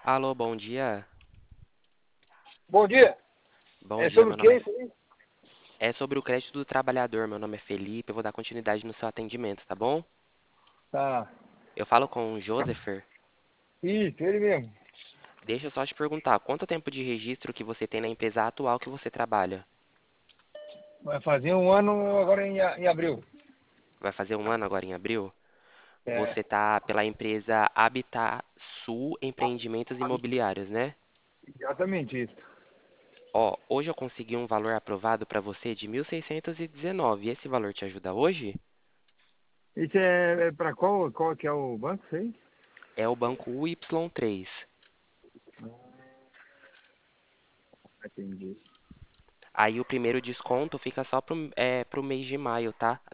Alô, bom dia. Bom dia. Bom É dia, sobre o meu que nome isso aí? é sobre o crédito do trabalhador. Meu nome é Felipe. Eu vou dar continuidade no seu atendimento, tá bom? Tá. Eu falo com o Josepher. Isso, ele mesmo. Deixa eu só te perguntar, quanto tempo de registro que você tem na empresa atual que você trabalha? Vai fazer um ano agora em abril. Vai fazer um ano agora em abril? É, Você tá pela empresa Habitat Sul Empreendimentos Imobiliários, né? exatamente isso. Ó, hoje eu consegui um valor aprovado para você de 1.619. Esse valor te ajuda hoje? Isso é para qual que é o banco, sei? É o banco UY3. Entendi. Aí o primeiro desconto fica só pro mês de maio, tá?